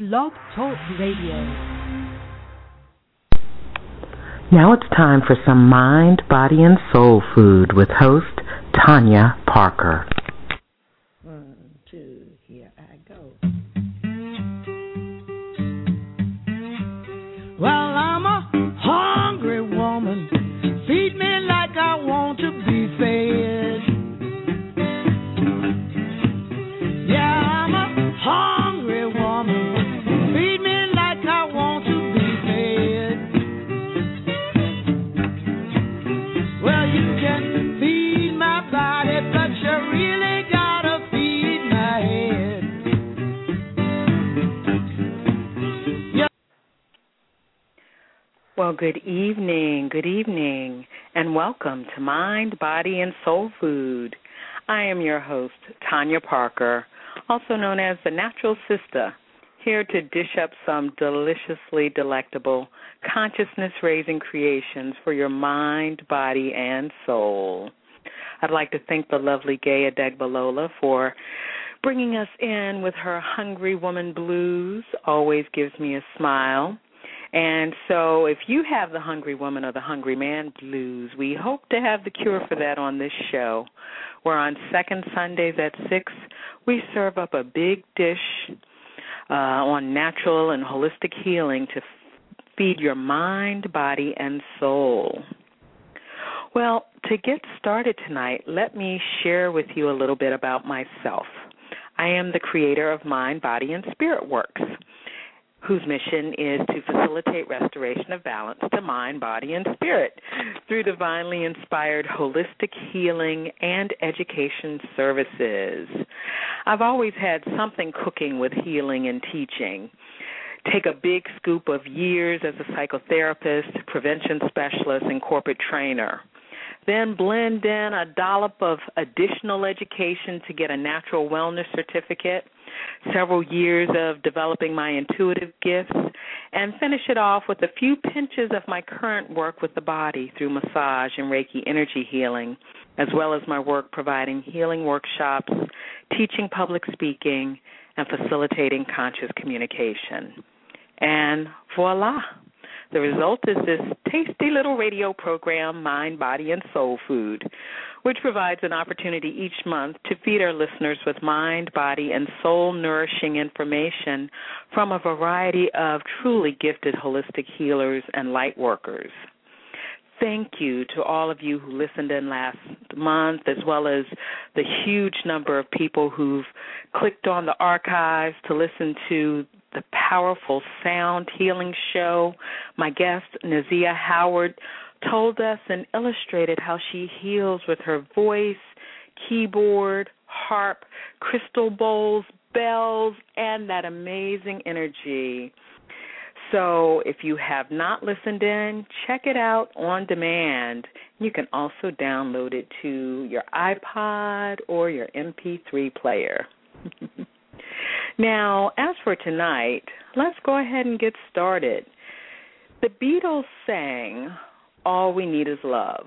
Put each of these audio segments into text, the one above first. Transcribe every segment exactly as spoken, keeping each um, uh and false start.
Blog Talk Radio. Now it's time for some mind, body, and soul food with host Tanya Parker. One, two, here I go. Well, I'm a hungry woman. Feed me like I want to be fed. Yeah, I'm a hungry woman. Feed me like I want to be fed. Well, you can feed my body, but you really gotta feed my head. Yeah. Well, good evening, good evening, and welcome to Mind, Body, and Soul Food. I am your host, Tanya Parker, also known as the Natural Sister, here to dish up some deliciously delectable, consciousness-raising creations for your mind, body, and soul. I'd like to thank the lovely Gaya Degbalola for bringing us in with her Hungry Woman Blues. Always gives me a smile. And so if you have the Hungry Woman or the Hungry Man Blues, we hope to have the cure for that on this show, where on second Sundays at six, we serve up a big dish uh, on natural and holistic healing to f- feed your mind, body, and soul. Well, to get started tonight, let me share with you a little bit about myself. I am the creator of Mind, Body, and Spirit Works, whose mission is to facilitate restoration of balance to mind, body, and spirit through divinely inspired holistic healing and education services. I've always had something cooking with healing and teaching. Take a big scoop of years as a psychotherapist, prevention specialist, and corporate trainer. Then blend in a dollop of additional education to get a natural wellness certificate, several years of developing my intuitive gifts, and finish it off with a few pinches of my current work with the body through massage and Reiki energy healing, as well as my work providing healing workshops, teaching public speaking, and facilitating conscious communication. And voila! The result is this tasty little radio program, Mind, Body, and Soul Food, which provides an opportunity each month to feed our listeners with mind, body, and soul-nourishing information from a variety of truly gifted holistic healers and light workers. Thank you to all of you who listened in last month, as well as the huge number of people who've clicked on the archives to listen to the powerful sound healing show. My guest, Nazia Howard, told us and illustrated how she heals with her voice, keyboard, harp, crystal bowls, bells, and that amazing energy. So if you have not listened in, check it out on demand. You can also download it to your iPod or your M P three player. Now, as for tonight, let's go ahead and get started. The Beatles sang, "All We Need Is Love."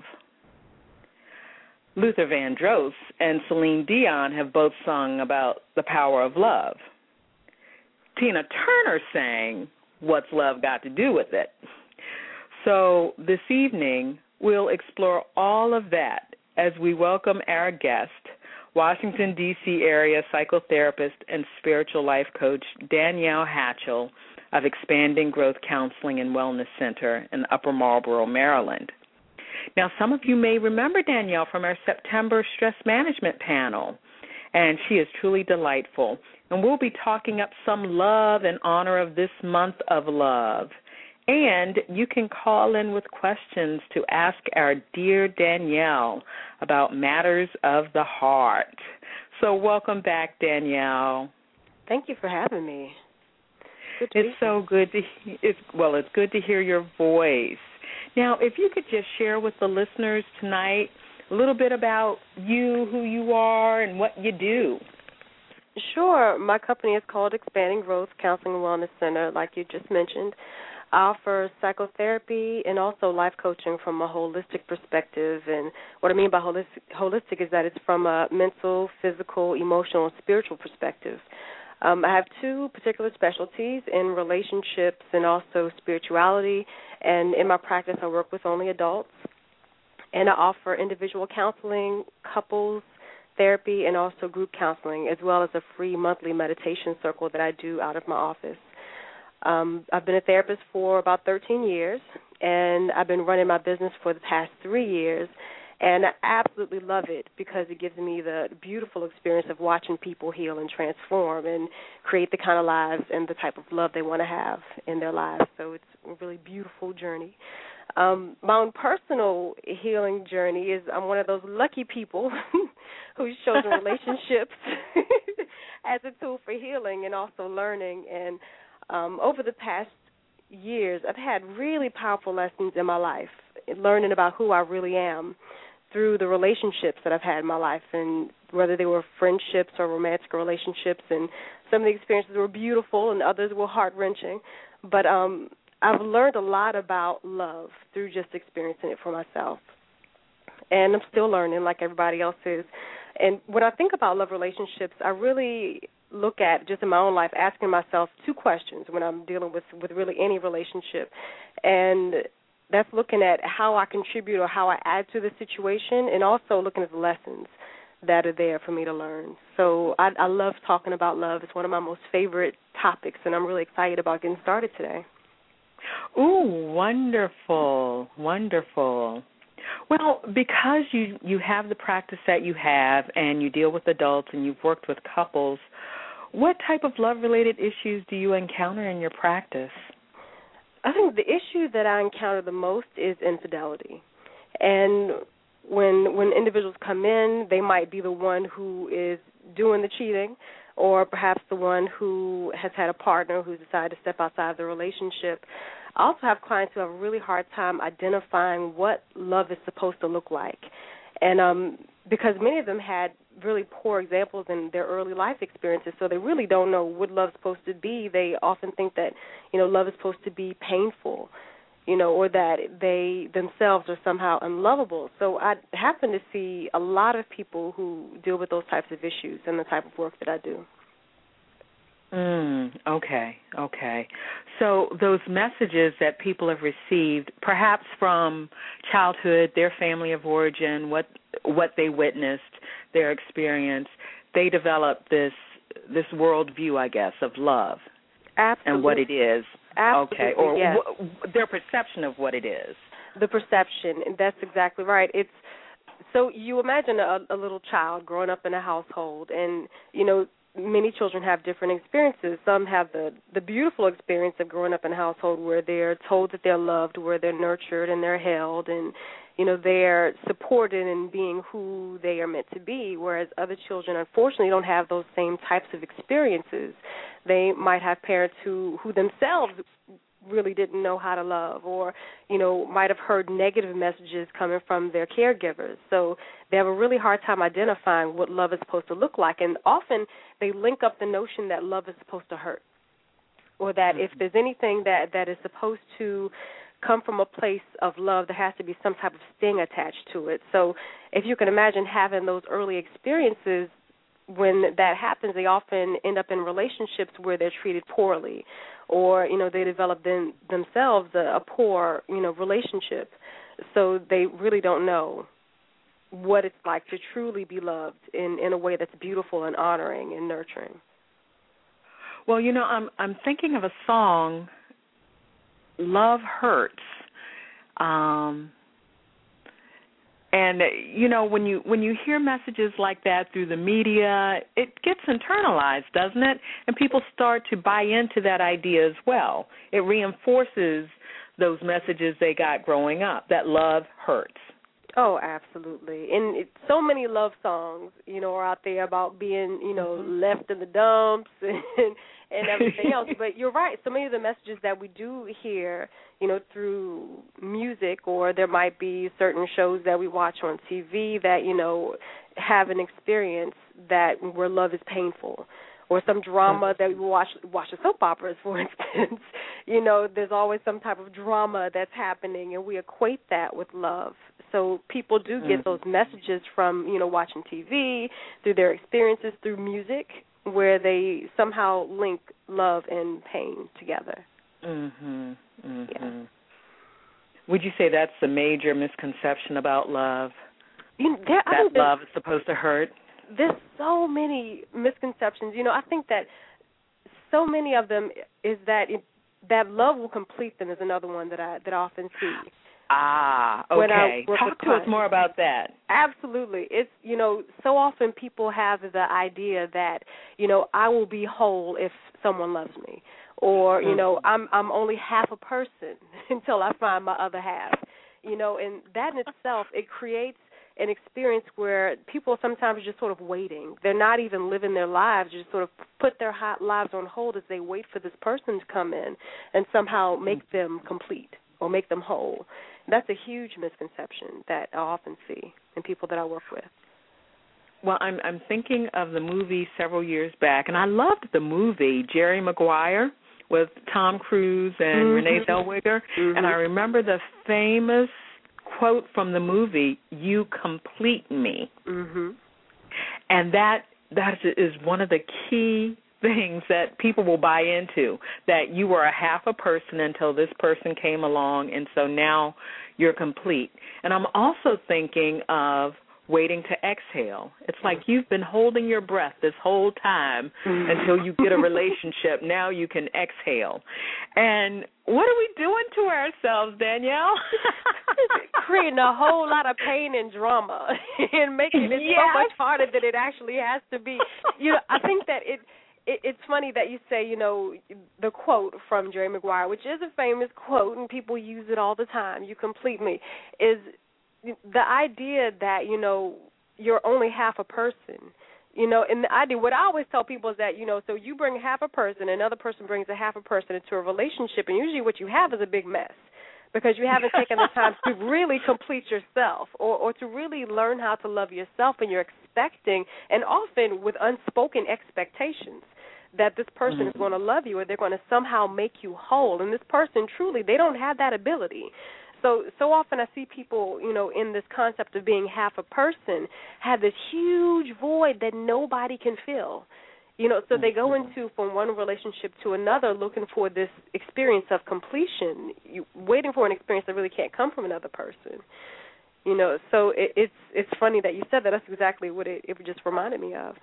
Luther Vandross and Celine Dion have both sung about the power of love. Tina Turner sang, "What's Love Got to Do with It?" So this evening, we'll explore all of that as we welcome our guest, Washington, D C area psychotherapist and spiritual life coach Danielle Hatchell of Expanding Growth Counseling and Wellness Center in Upper Marlboro, Maryland. Now, some of you may remember Danielle from our September stress management panel, and she is truly delightful. And we'll be talking up some love in honor of this month of love. And you can call in with questions to ask our dear Danielle about matters of the heart. So welcome back, Danielle. Thank you for having me. Good to it's so good to it's well, it's good to hear your voice. Now, if you could just share with the listeners tonight a little bit about you, who you are, and what you do. Sure. My company is called Expanding Growth Counseling and Wellness Center, like you just mentioned. I offer psychotherapy and also life coaching from a holistic perspective. And what I mean by holistic, holistic is that it's from a mental, physical, emotional, and spiritual perspective. Um, I have two particular specialties in relationships and also spirituality, and in my practice I work with only adults, and I offer individual counseling, couples therapy, and also group counseling, as well as a free monthly meditation circle that I do out of my office. Um, I've been a therapist for about thirteen years, and I've been running my business for the past three years, and I absolutely love it because it gives me the beautiful experience of watching people heal and transform and create the kind of lives and the type of love they want to have in their lives. So it's a really beautiful journey. Um, my own personal healing journey is I'm one of those lucky people who's chosen relationships as a tool for healing and also learning. And um, over the past years, I've had really powerful lessons in my life, learning about who I really am through the relationships that I've had in my life, and whether they were friendships or romantic relationships. And some of the experiences were beautiful and others were heart-wrenching. But um, I've learned a lot about love through just experiencing it for myself. And I'm still learning like everybody else is. And when I think about love relationships, I really look at, just in my own life, asking myself two questions when I'm dealing with, with really any relationship. And that's looking at how I contribute or how I add to the situation, and also looking at the lessons that are there for me to learn. So I, I love talking about love. It's one of my most favorite topics, and I'm really excited about getting started today. Ooh, wonderful, wonderful. Well, because you, you have the practice that you have and you deal with adults and you've worked with couples, what type of love-related issues do you encounter in your practice? I think the issue that I encounter the most is infidelity. And when when individuals come in, they might be the one who is doing the cheating, or perhaps the one who has had a partner who's decided to step outside the relationship. I also have clients who have a really hard time identifying what love is supposed to look like. And um, because many of them had really poor examples in their early life experiences, so they really don't know what love's supposed to be. They often think that, you know, love is supposed to be painful, you know, or that they themselves are somehow unlovable. So I happen to see a lot of people who deal with those types of issues in the type of work that I do. Mm, okay, okay. So those messages that people have received, perhaps from childhood, their family of origin, what what they witnessed, their experience, they develop this this worldview, I guess, of love. Absolutely. And what it is. Absolutely, okay, or yes. w- their perception of what it is. The perception, and that's exactly right. It's so you imagine a, a little child growing up in a household, and you know, many children have different experiences. Some have the, the beautiful experience of growing up in a household where they're told that they're loved, where they're nurtured and they're held, and, you know, they're supported in being who they are meant to be, whereas other children, unfortunately, don't have those same types of experiences. They might have parents who, who themselves really didn't know how to love, or, you know, might have heard negative messages coming from their caregivers. So they have a really hard time identifying what love is supposed to look like. And often they link up the notion that love is supposed to hurt, or that mm-hmm. if there's anything that, that is supposed to come from a place of love, there has to be some type of sting attached to it. So if you can imagine having those early experiences, when that happens, they often end up in relationships where they're treated poorly, or, you know, they develop them, themselves a, a poor, you know, relationship. So they really don't know what it's like to truly be loved in, in a way that's beautiful and honoring and nurturing. Well, you know, I'm I'm thinking of a song, Love Hurts. Um And, you know, when you when you hear messages like that through the media, it gets internalized, doesn't it? And people start to buy into that idea as well. It reinforces those messages they got growing up, that love hurts. Oh, absolutely. And it, so many love songs, you know, are out there about being, you know, mm-hmm. left in the dumps and, and everything else. But you're right. So many of the messages that we do hear, you know, through music, or there might be certain shows that we watch on T V that, you know, have an experience that where love is painful, or some drama that we watch watch the soap operas, for instance. You know, there's always some type of drama that's happening, and we equate that with love. So people do get those messages from, you know, watching T V, through their experiences, through music, where they somehow link love and pain together. Mhm. Mhm. Yeah. Would you say that's the major misconception about love? You know, there, that love is supposed to hurt? There's so many misconceptions. You know, I think that so many of them is that it, that love will complete them is another one that I that I often see. Ah, okay. Talk to us more about that. Absolutely. It's, you know, so often people have the idea that, you know, I will be whole if someone loves me. Or, you know, I'm I'm only half a person until I find my other half. You know, and that in itself, it creates an experience where people sometimes are just sort of waiting. They're not even living their lives, just sort of put their hot lives on hold as they wait for this person to come in and somehow make them complete or make them whole. That's a huge misconception that I often see in people that I work with. Well, I'm I'm thinking of the movie several years back, and I loved the movie, Jerry Maguire, with Tom Cruise and mm-hmm. Renee Zellweger. Mm-hmm. And I remember the famous quote from the movie, "You complete me." Mm-hmm. And that that is one of the key things that people will buy into, that you were a half a person until this person came along, and so now you're complete. And I'm also thinking of waiting to exhale. It's like you've been holding your breath this whole time until you get a relationship. Now you can exhale. And what are we doing to ourselves, Danielle? Creating a whole lot of pain and drama and making it yes. so much harder than it actually has to be. You know, I think that it, it it's funny that you say, you know, the quote from Jerry Maguire, which is a famous quote and people use it all the time, "You complete me," is the idea that, you know, you're only half a person, you know, and the idea, what I always tell people is that, you know, so you bring half a person, another person brings a half a person into a relationship, and usually what you have is a big mess because you haven't taken the time to really complete yourself or, or to really learn how to love yourself, and you're expecting, and often with unspoken expectations, that this person mm-hmm. is going to love you or they're going to somehow make you whole, and this person truly, they don't have that ability. So so often I see people, you know, in this concept of being half a person have this huge void that nobody can fill. You know, so they go into from one relationship to another looking for this experience of completion, you, waiting for an experience that really can't come from another person. You know, so it, it's it's funny that you said that. That's exactly what it, it just reminded me of.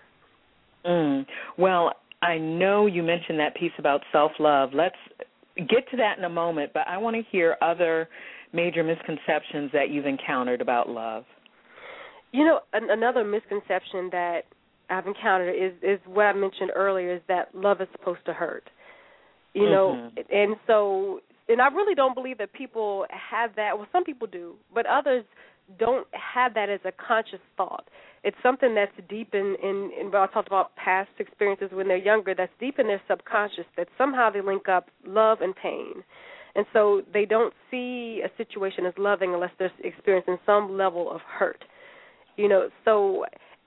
Mm. Well, I know you mentioned that piece about self-love. Let's get to that in a moment, but I want to hear other major misconceptions that you've encountered about love. You know, an, another misconception that I've encountered is, is what I mentioned earlier, is that love is supposed to hurt. You know, mm-hmm. and so, and I really don't believe that people have that. Well, some people do, but others don't have that as a conscious thought. It's something that's deep in, in, in I talked about past experiences when they're younger, that's deep in their subconscious, that somehow they link up love and pain. And so they don't see a situation as loving unless they're experiencing some level of hurt. You know, so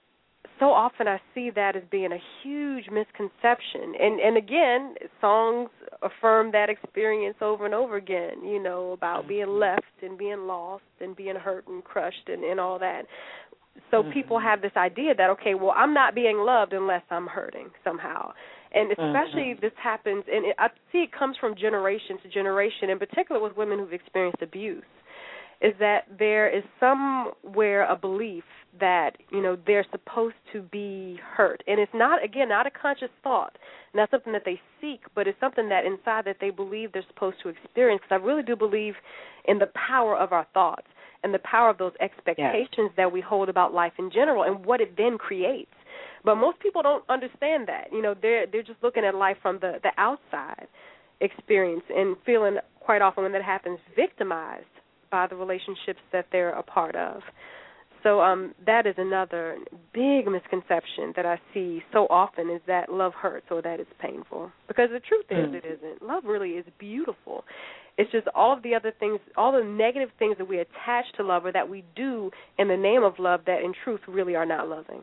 so often I see that as being a huge misconception. And, and again, songs affirm that experience over and over again, you know, about being left and being lost and being hurt and crushed and, and all that. So mm-hmm. people have this idea that, okay, well, I'm not being loved unless I'm hurting somehow. And especially mm-hmm. this happens, and it, I see it comes from generation to generation, in particular with women who've experienced abuse, is that there is somewhere a belief that, you know, they're supposed to be hurt. And it's not, again, not a conscious thought, not something that they seek, but it's something that inside that they believe they're supposed to experience, because I really do believe in the power of our thoughts and the power of those expectations yes. that we hold about life in general and what it then creates. But most people don't understand that. You know, they're they're just looking at life from the, the outside experience and feeling quite often when that happens victimized by the relationships that they're a part of. So um, that is another big misconception that I see so often, is that love hurts or that it's painful. Because the truth is, mm. it isn't. Love really is beautiful. It's just all of the other things, all the negative things that we attach to love or that we do in the name of love that in truth really are not loving.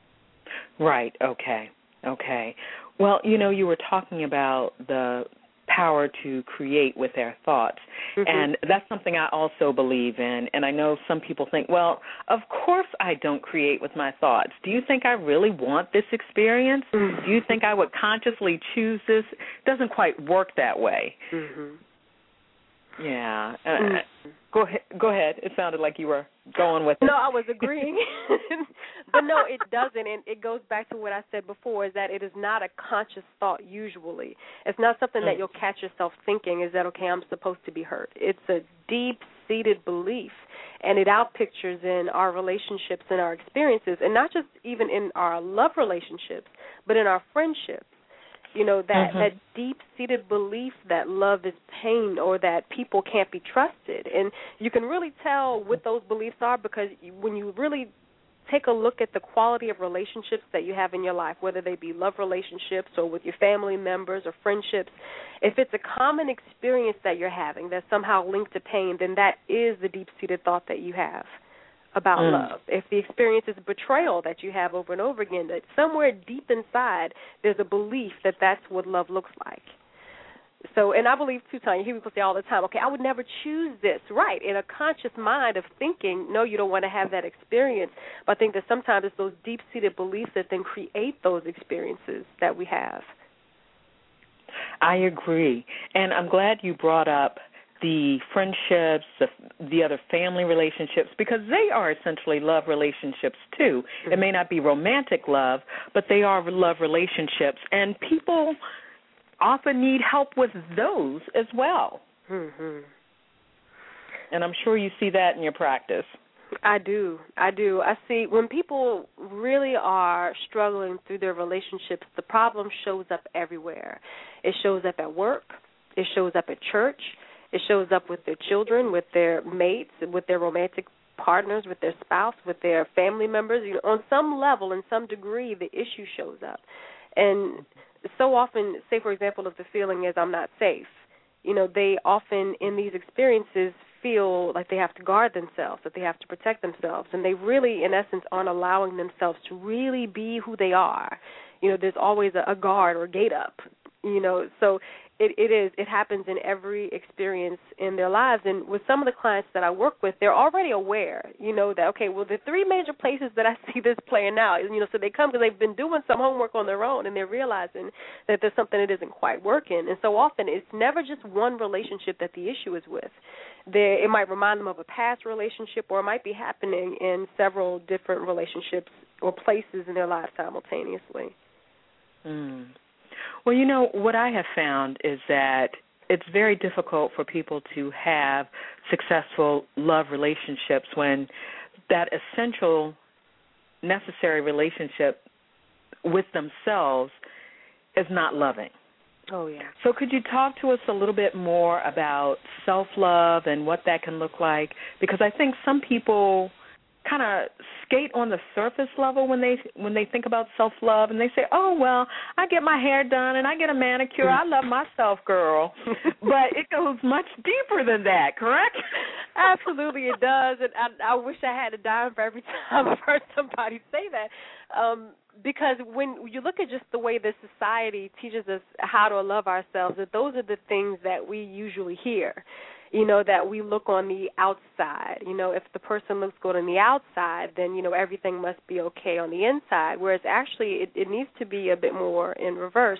Right, okay, okay. Well, you know, you were talking about the power to create with their thoughts. Mm-hmm. And that's something I also believe in. And I know some people think, well, of course I don't create with my thoughts. Do you think I really want this experience? Mm-hmm. Do you think I would consciously choose this? It doesn't quite work that way. Mm-hmm. Yeah. Uh, mm-hmm. Go ahead. Go ahead. It sounded like you were going with it. No, I was agreeing. But no, it doesn't. And it goes back to what I said before, is that it is not a conscious thought usually. It's not something mm-hmm. that you'll catch yourself thinking, is that, okay, I'm supposed to be hurt. It's a deep-seated belief, and it outpictures in our relationships and our experiences, and not just even in our love relationships, but in our friendships. You know, that, mm-hmm. that deep-seated belief that love is pain or that people can't be trusted. And you can really tell what those beliefs are, because when you really take a look at the quality of relationships that you have in your life, whether they be love relationships or with your family members or friendships, if it's a common experience that you're having that's somehow linked to pain, then that is the deep-seated thought that you have about mm. love. If the experience is betrayal that you have over and over again, that somewhere deep inside there's a belief that that's what love looks like. So, and I believe, too, Tanya, you hear people say all the time, okay, I would never choose this. Right, in a conscious mind of thinking, no, you don't want to have that experience. But I think that sometimes it's those deep-seated beliefs that then create those experiences that we have. I agree. And I'm glad you brought up the friendships, the, the other family relationships, because they are essentially love relationships too. Mm-hmm. It may not be romantic love, but they are love relationships. And people often need help with those as well. Mm-hmm. And I'm sure you see that in your practice. I do. I do. I see when people really are struggling through their relationships, the problem shows up everywhere. It shows up at work. It shows up at church. It shows up with their children, with their mates, with their romantic partners, with their spouse, with their family members. You know, on some level, in some degree, the issue shows up. And so often, say, for example, if the feeling is I'm not safe, you know, they often in these experiences feel like they have to guard themselves, that they have to protect themselves, and they really, in essence, aren't allowing themselves to really be who they are. You know, there's always a, a guard or gate up, you know, so It, it is. It happens in every experience in their lives. And with some of the clients that I work with, they're already aware, you know, that, okay, well, the three major places that I see this playing out, you know, so they come because they've been doing some homework on their own, and they're realizing that there's something that isn't quite working. And so often it's never just one relationship that the issue is with. There, it might remind them of a past relationship, or it might be happening in several different relationships or places in their life simultaneously. Mm. Well, you know, what I have found is that it's very difficult for people to have successful love relationships when that essential, necessary relationship with themselves is not loving. Oh, yeah. So could you talk to us a little bit more about self-love and what that can look like? Because I think some people kind of skate on the surface level when they when they think about self-love, and they say, oh, well, I get my hair done and I get a manicure. I love myself, girl. But it goes much deeper than that, correct? Absolutely, it does. And I, I wish I had a dime for every time I've heard somebody say that. Um, because when you look at just the way the society teaches us how to love ourselves, that those are the things that we usually hear. You know, that we look on the outside. You know, if the person looks good on the outside, then, you know, everything must be okay on the inside, whereas actually it, it needs to be a bit more in reverse.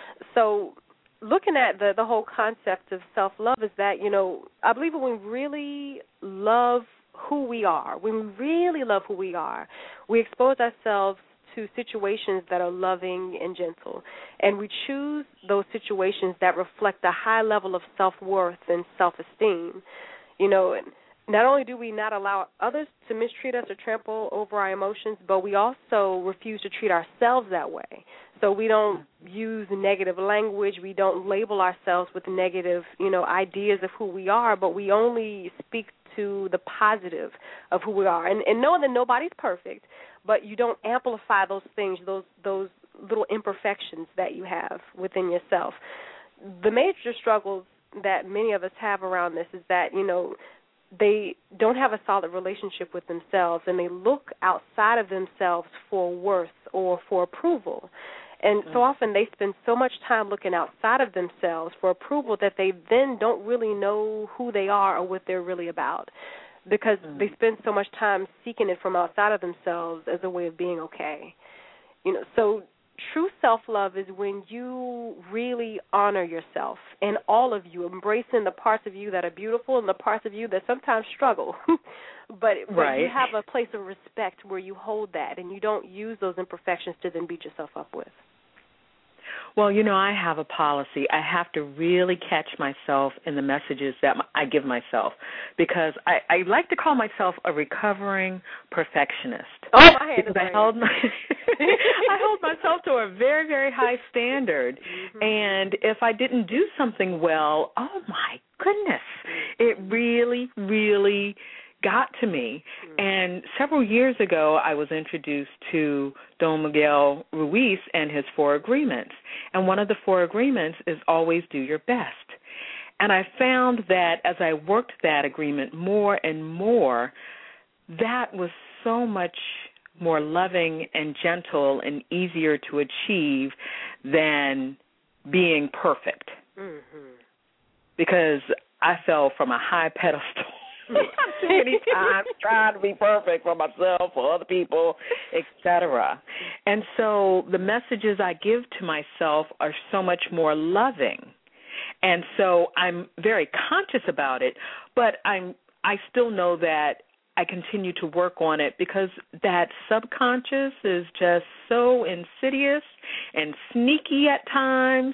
So looking at the, the whole concept of self-love is that, you know, I believe when we really love who we are, when we really love who we are, we expose ourselves to situations that are loving and gentle. And we choose those situations that reflect a high level of self-worth and self-esteem. You know, not only do we not allow others to mistreat us or trample over our emotions, but we also refuse to treat ourselves that way. So we don't use negative language. We don't label ourselves with negative, you know, ideas of who we are, but we only speak to the positive of who we are. And, and knowing that nobody's perfect, but you don't amplify those things, those those little imperfections that you have within yourself. The major struggles that many of us have around this is that, you know, they don't have a solid relationship with themselves, and they look outside of themselves for worth or for approval. And so often they spend so much time looking outside of themselves for approval that they then don't really know who they are or what they're really about, because mm. they spend so much time seeking it from outside of themselves as a way of being okay. You know, so true self-love is when you really honor yourself and all of you, embracing the parts of you that are beautiful and the parts of you that sometimes struggle. but, but right. you have a place of respect where you hold that and you don't use those imperfections to then beat yourself up with. Well, you know, I have a policy. I have to really catch myself in the messages that I give myself, because I, I like to call myself a recovering perfectionist. Oh, my hand because is I hold my I hold myself to a very, very high standard, mm-hmm. and if I didn't do something well, oh my goodness, it really, really got to me. Mm-hmm. And several years ago, I was introduced to Don Miguel Ruiz and his four agreements. And one of the four agreements is always do your best. And I found that as I worked that agreement more and more, that was so much more loving and gentle and easier to achieve than being perfect. Mm-hmm. Because I fell from a high pedestal too many times trying to be perfect for myself, for other people, et cetera. And so the messages I give to myself are so much more loving. And so I'm very conscious about it, but I'm I still know that I continue to work on it, because that subconscious is just so insidious and sneaky at times.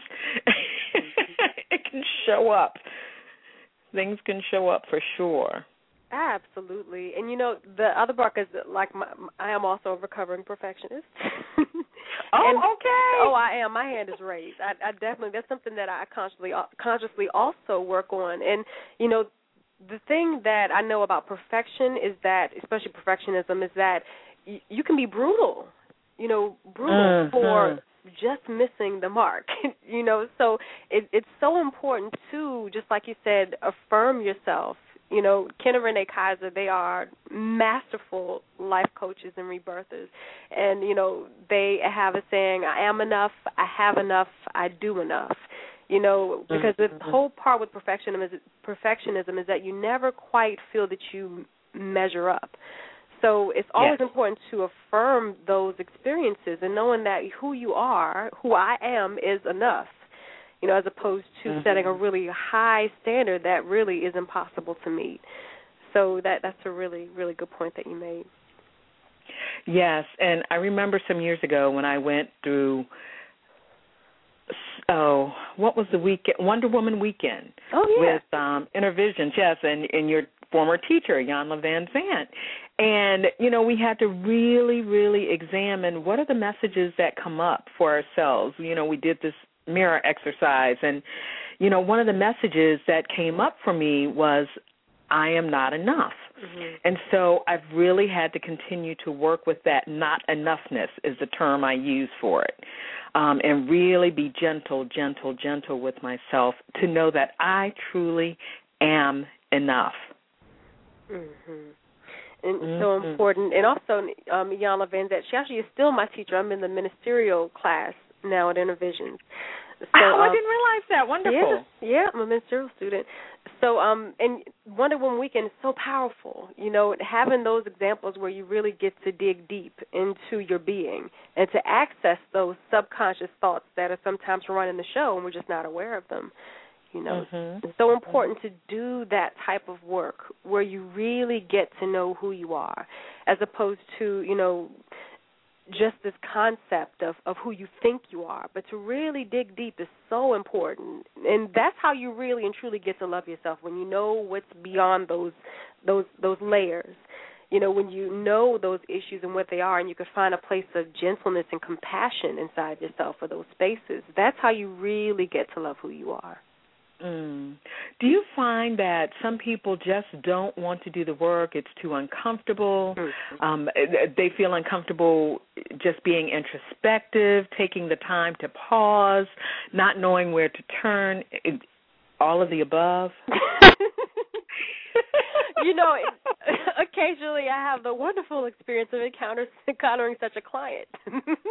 It can show up. Things can show up for sure. Absolutely. And, you know, the other part is that, like, my, I am also a recovering perfectionist. oh, and, okay. Oh, I am. My hand is raised. I, I definitely, that's something that I consciously, consciously also work on. And, you know, the thing that I know about perfection is that, especially perfectionism, is that y- you can be brutal, you know, brutal mm-hmm. for just missing the mark, you know. So it, it's so important to, just like you said, affirm yourself. You know, Ken and Renee Kaiser, they are masterful life coaches and rebirthers. And, you know, they have a saying, I am enough, I have enough, I do enough. You know, because mm-hmm. the whole part with perfectionism is, perfectionism is that you never quite feel that you measure up. So it's always yes. important to affirm those experiences and knowing that who you are, who I am, is enough, you know, as opposed to mm-hmm. setting a really high standard that really is impossible to meet. So that that's a really, really good point that you made. Yes, and I remember some years ago when I went through, oh, what was the weekend? Wonder Woman weekend. Oh, yeah. With um, Intervisions, yes, and, and your former teacher, Iyanla Vanzant. And, you know, we had to really, really examine what are the messages that come up for ourselves. You know, we did this mirror exercise, and, you know, one of the messages that came up for me was, I am not enough. Mm-hmm. And so I've really had to continue to work with that not enoughness is the term I use for it, um, and really be gentle, gentle, gentle with myself to know that I truly am enough. Mm-hmm. And mm-hmm. so important. And also, um, Iyanla Vanzant, she actually is still my teacher. I'm in the ministerial class now at Intervisions. So, oh, I um, didn't realize that. Wonderful. Yeah, yeah, I'm a ministerial student. So, um, and Wonder Woman Weekend is so powerful, you know, having those examples where you really get to dig deep into your being and to access those subconscious thoughts that are sometimes running the show and we're just not aware of them. You know, mm-hmm. it's so important to do that type of work where you really get to know who you are, as opposed to, you know, just this concept of, of who you think you are. But to really dig deep is so important. And that's how you really and truly get to love yourself, when you know what's beyond those those those layers. You know, when you know those issues and what they are, and you can find a place of gentleness and compassion inside yourself for those spaces, that's how you really get to love who you are. Mm. Do you find that some people just don't want to do the work? It's too uncomfortable. Mm-hmm. Um, they feel uncomfortable just being introspective, taking the time to pause, not knowing where to turn, all of the above? You know, occasionally I have the wonderful experience of encountering, encountering such a client.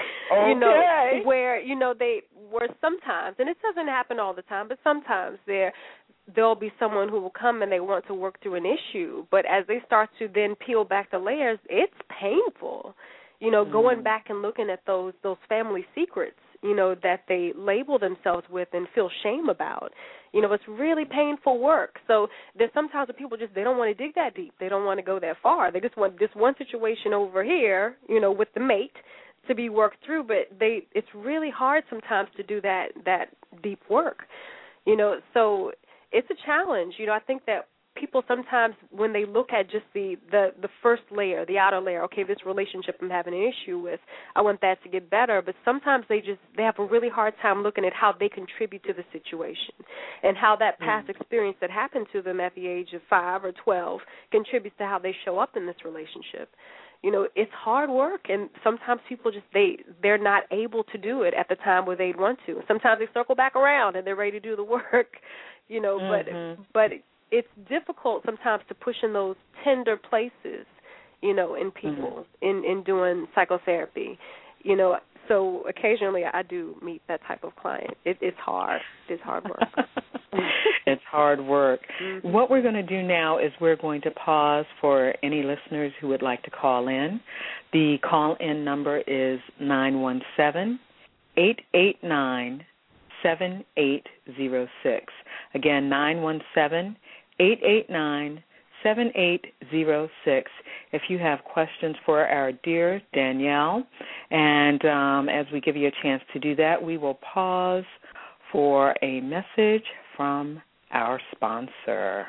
Okay. You know, where, you know, they were sometimes, and it doesn't happen all the time, but sometimes there there'll be someone who will come and they want to work through an issue, but as they start to then peel back the layers, it's painful. You know, mm. going back and looking at those those family secrets, you know, that they label themselves with and feel shame about. You know, it's really painful work. So there's sometimes that people just, they don't want to dig that deep. They don't want to go that far. They just want this one situation over here, you know, with the mate to be worked through, but they it's really hard sometimes to do that that deep work. You know, so it's a challenge. You know, I think that people sometimes, when they look at just the, the, the first layer, the outer layer, okay, this relationship I'm having an issue with, I want that to get better, but sometimes they just, they have a really hard time looking at how they contribute to the situation and how that past mm. experience that happened to them at the age of five or twelve contributes to how they show up in this relationship. You know, it's hard work, and sometimes people just, they, they're not able to do it at the time where they'd want to. Sometimes they circle back around and they're ready to do the work, you know, mm-hmm. but but it's difficult sometimes to push in those tender places, you know, in people, mm-hmm. in, in doing psychotherapy, you know. So occasionally I do meet that type of client. It, it's hard. It's hard work. It's hard work. Mm-hmm. What we're going to do now is we're going to pause for any listeners who would like to call in. The call-in number is nine one seven, eight eight nine, seven eight zero six. Again, nine one seven, eight eight nine, seven eight zero six. If you have questions for our dear Danielle, and um, as we give you a chance to do that, we will pause for a message from our sponsor.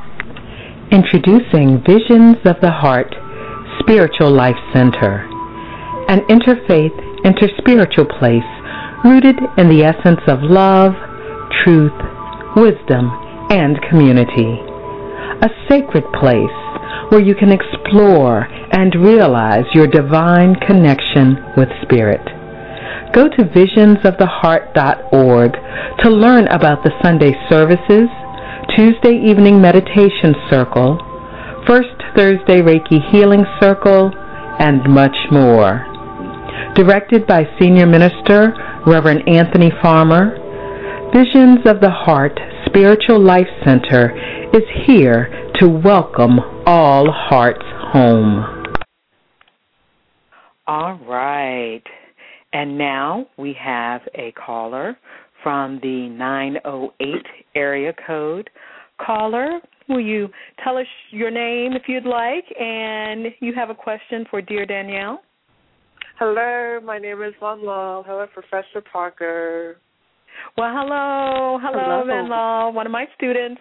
Introducing Visions of the Heart Spiritual Life Center, an interfaith, interspiritual place rooted in the essence of love, truth, wisdom, and community. A sacred place where you can explore and realize your divine connection with Spirit. Go to visions of the heart dot org to learn about the Sunday services, Tuesday evening meditation circle, First Thursday Reiki healing circle, and much more. Directed by Senior Minister Reverend Anthony Farmer, Visions of the Heart Spiritual Life Center is here to welcome all hearts home. All right. And now we have a caller from the nine oh eight area code. Caller, will you tell us your name if you'd like, and you have a question for dear Danielle? Hello, my name is Van Law. Hello, Professor Parker. Well, hello. Hello, hello. Van Law, one of my students.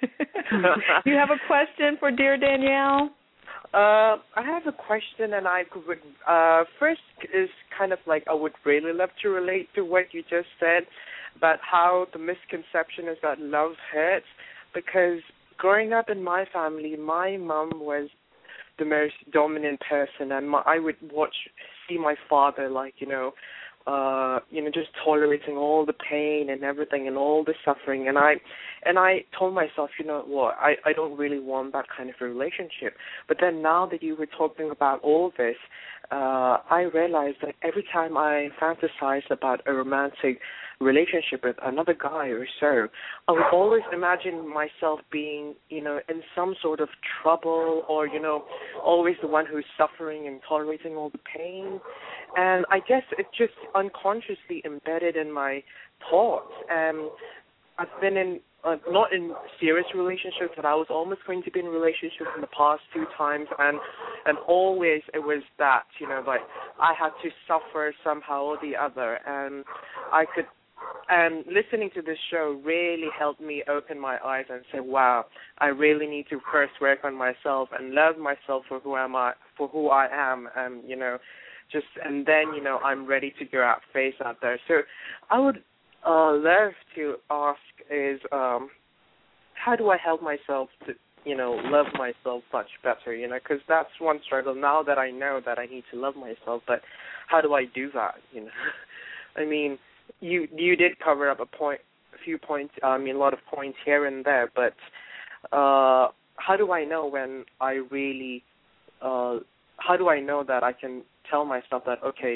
You have a question for dear Danielle? Uh, I have a question, and I could, uh, first is kind of like I would really love to relate to what you just said about how the misconception is that love hurts, because growing up in my family, my mom was the most dominant person, and my, I would watch, see my father, like, you know, uh, you know, just tolerating all the pain and everything and all the suffering. And I and I told myself, you know what, I, I don't really want that kind of a relationship. But then now that you were talking about all this, uh, I realized that every time I fantasize about a romantic relationship with another guy or so, I would always imagine myself being, you know, in some sort of trouble, or, you know, always the one who's suffering and tolerating all the pain. And I guess it's just unconsciously embedded in my thoughts. And I've been in, uh, not in serious relationships, but I was almost going to be in relationships in the past two times, and and always it was that, you know, like I had to suffer somehow or the other, and I could, and listening to this show really helped me open my eyes and say, wow, I really need to first work on myself and love myself for who am I, for who I am, and, you know, just, and then, you know, I'm ready to go out, face out there. So I would uh, love to ask is, um, how do I help myself to, you know, love myself much better, you know, because that's one struggle now that I know that I need to love myself, but how do I do that, you know? I mean, you you did cover up a point, a few points, I mean, a lot of points here and there, but uh, how do I know when I really, uh, how do I know that I can tell myself that, okay,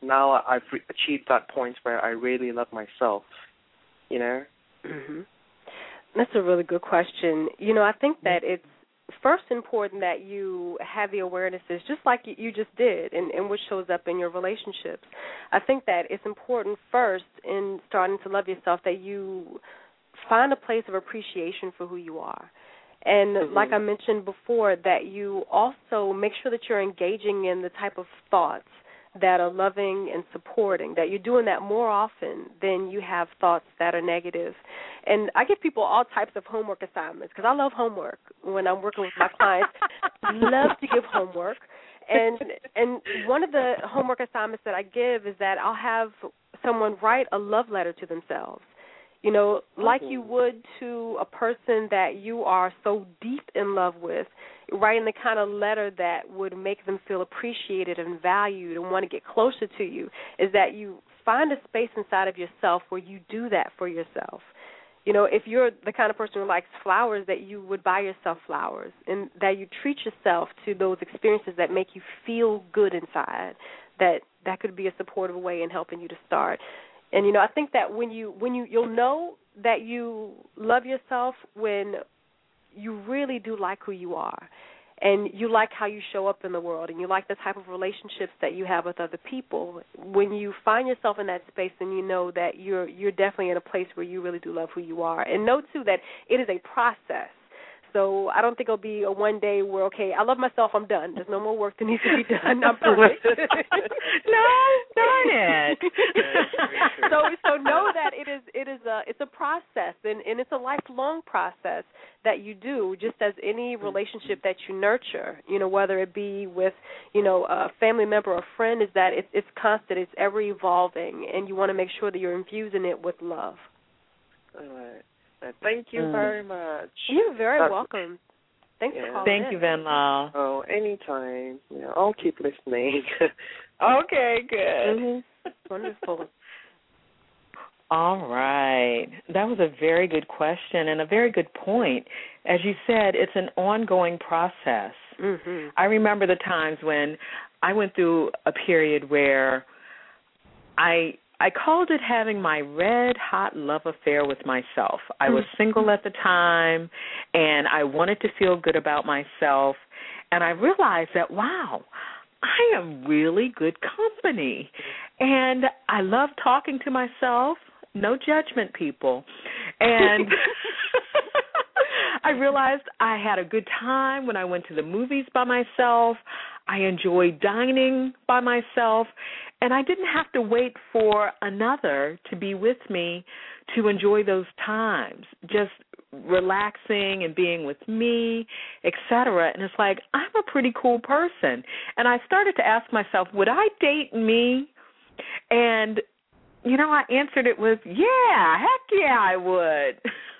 now I've re- achieved that point where I really love myself, you know? Mm-hmm. That's a really good question. You know, I think that it's first important that you have the awarenesses, just like you just did, and, and which shows up in your relationships. I think that it's important first in starting to love yourself that you find a place of appreciation for who you are. And mm-hmm. like I mentioned before, that you also make sure that you're engaging in the type of thoughts that are loving and supporting, that you're doing that more often than you have thoughts that are negative. And I give people all types of homework assignments because I love homework when I'm working with my clients. Love to give homework. And and one of the homework assignments that I give is that I'll have someone write a love letter to themselves. You know, like you would to a person that you are so deep in love with, writing the kind of letter that would make them feel appreciated and valued and want to get closer to you, is that you find a space inside of yourself where you do that for yourself. You know, if you're the kind of person who likes flowers, that you would buy yourself flowers, and that you treat yourself to those experiences that make you feel good inside, that that could be a supportive way in helping you to start. And, you know, I think that when you, when you, you'll know that you love yourself when you really do like who you are, and you like how you show up in the world, and you like the type of relationships that you have with other people. When you find yourself in that space, then you know that you're you're definitely in a place where you really do love who you are. And know, too, that it is a process. So I don't think it'll be a one day where, okay, I love myself, I'm done. There's no more work that needs to be done. I'm perfect. No, darn it. so so know that it is it is a it's a process, and, and it's a lifelong process that you do, just as any relationship that you nurture, you know, whether it be with, you know, a family member or a friend, is that it, it's constant, it's ever evolving, and you want to make sure that you're infusing it with love. All right. Thank you mm. very much. You're very That's, welcome. Thanks yeah. for calling Thank in. you, Van Law. Oh, anytime. Yeah, I'll keep listening. Okay, good. Mm-hmm. Wonderful. All right. That was a very good question and a very good point. As you said, it's an ongoing process. Mm-hmm. I remember the times when I went through a period where I I called it having my red-hot love affair with myself. I was single at the time, and I wanted to feel good about myself, and I realized that, wow, I am really good company, and I love talking to myself. No judgment, people. And I realized I had a good time when I went to the movies by myself. I enjoyed dining by myself, and I didn't have to wait for another to be with me to enjoy those times, just relaxing and being with me, et cetera. And it's like, I'm a pretty cool person. And I started to ask myself, would I date me? And, you know, I answered it with, yeah, heck yeah, I would.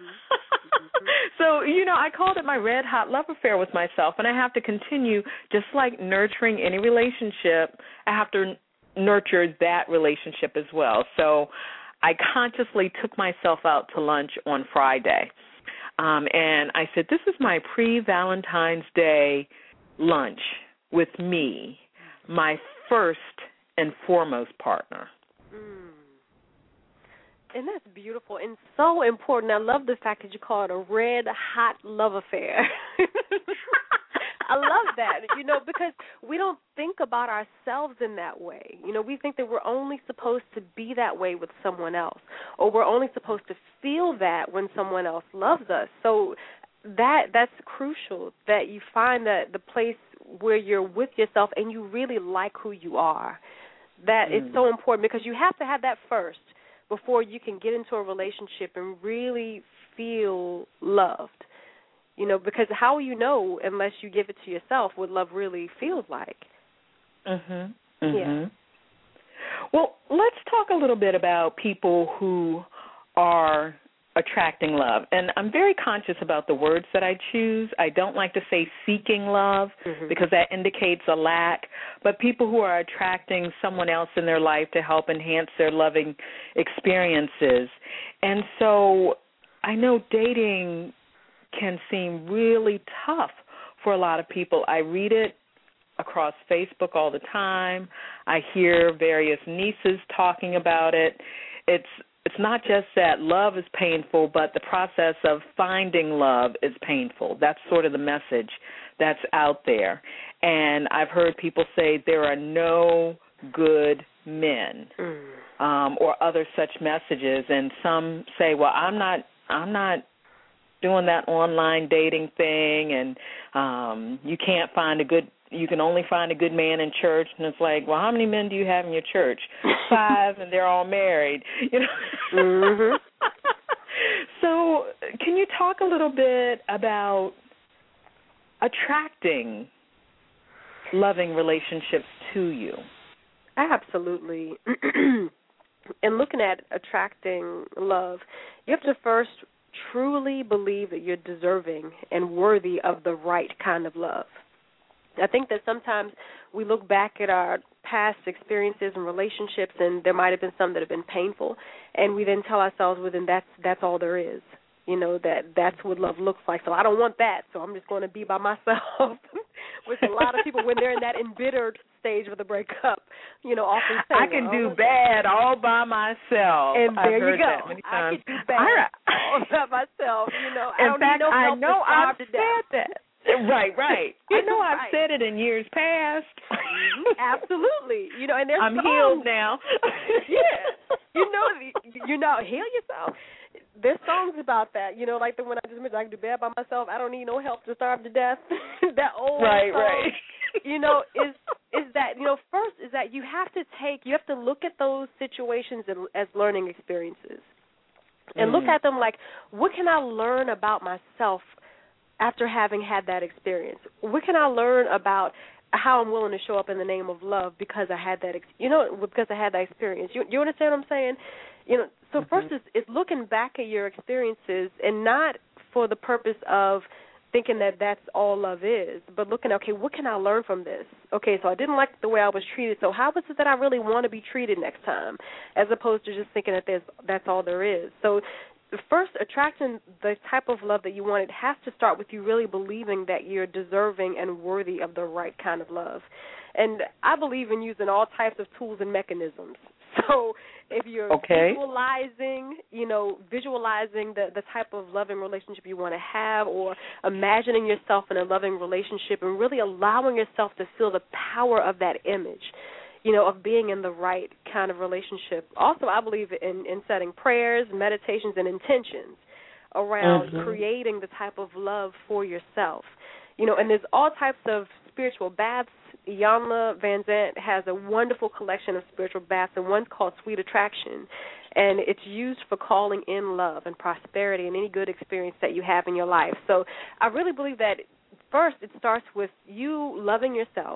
So, you know, I called it my red-hot love affair with myself, and I have to continue, just like nurturing any relationship, I have to nurture that relationship as well. So I consciously took myself out to lunch on Friday, um, and I said, this is my pre-Valentine's Day lunch with me, my first and foremost partner. Mm. And that's beautiful and so important. I love the fact that you call it a red-hot love affair. I love that, you know, because we don't think about ourselves in that way. You know, we think that we're only supposed to be that way with someone else, or we're only supposed to feel that when someone else loves us. So that that's crucial, that you find that the place where you're with yourself and you really like who you are. That mm. is so important, because you have to have that first before you can get into a relationship and really feel loved. You know, because how will you know unless you give it to yourself what love really feels like? Mhm. Mhm. Yeah. Well, let's talk a little bit about people who are attracting love. And I'm very conscious about the words that I choose. I don't like to say seeking love mm-hmm. because that indicates a lack, but people who are attracting someone else in their life to help enhance their loving experiences. And so I know dating can seem really tough for a lot of people. I read it across Facebook all the time. I hear various nieces talking about it. It's it's not just that love is painful, but the process of finding love is painful. That's sort of the message that's out there. And I've heard people say there are no good men mm. um, or other such messages. And some say, well, I'm not I'm not doing that online dating thing, and um, you can't find a good, you can only find a good man in church. And it's like, well, how many men do you have in your church? Five, and they're all married. You know. Mm-hmm. So can you talk a little bit about attracting loving relationships to you? Absolutely. And looking at attracting love, you have to first truly believe that you're deserving and worthy of the right kind of love. I think that sometimes we look back at our past experiences and relationships, and there might have been some that have been painful, and we then tell ourselves, well, then that's, that's all there is. You know, that that's what love looks like. So I don't want that, so I'm just going to be by myself, which a lot of people, when they're in that embittered stage of the breakup, you know, often say, I can well, do bad all by myself. And there I've you heard go. That many times. I can do bad all by myself. You know, I in don't fact, need no help I know to I've to said that. Right, right. I know I've right. said it in years past. Absolutely. You know, and there's I'm songs. healed now. Yeah. You know, you know, heal yourself. There's songs about that, you know, like the one I just mentioned, I can do bad by myself, I don't need no help to starve to death. That old right, song, right. you know, is is that, you know, first is that you have to take, you have to look at those situations as learning experiences. And mm. look at them like, what can I learn about myself after having had that experience? What can I learn about how I'm willing to show up in the name of love because I had that, ex- you know, because I had that experience. You, you understand what I'm saying? You know, so mm-hmm. first it's, it's looking back at your experiences and not for the purpose of thinking that that's all love is, but looking, okay, what can I learn from this? Okay, so I didn't like the way I was treated, so how is it that I really want to be treated next time, as opposed to just thinking that there's, that's all there is. So first, attracting the type of love that you want, it has to start with you really believing that you're deserving and worthy of the right kind of love. And I believe in using all types of tools and mechanisms. So if you're okay. visualizing, you know, visualizing the, the type of loving relationship you want to have, or imagining yourself in a loving relationship and really allowing yourself to feel the power of that image, you know, of being in the right kind of relationship. Also, I believe in, in setting prayers, meditations, and intentions around mm-hmm. creating the type of love for yourself. You know, and there's all types of spiritual baths. Iyanla Vanzant has a wonderful collection of spiritual baths, and one's called Sweet Attraction, and it's used for calling in love and prosperity and any good experience that you have in your life. So I really believe that first it starts with you loving yourself,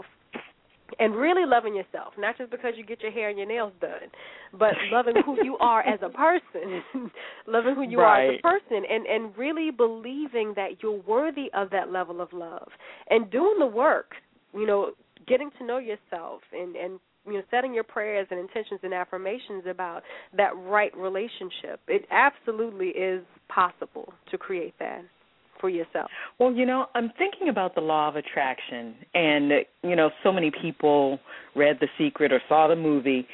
and really loving yourself, not just because you get your hair and your nails done, but loving who you are as a person, loving who you right. are as a person, and, and really believing that you're worthy of that level of love, and doing the work, you know, getting to know yourself, and, and you know, setting your prayers and intentions and affirmations about that right relationship. It absolutely is possible to create that for yourself. Well, you know, I'm thinking about the law of attraction, and, you know, so many people read The Secret or saw the movie,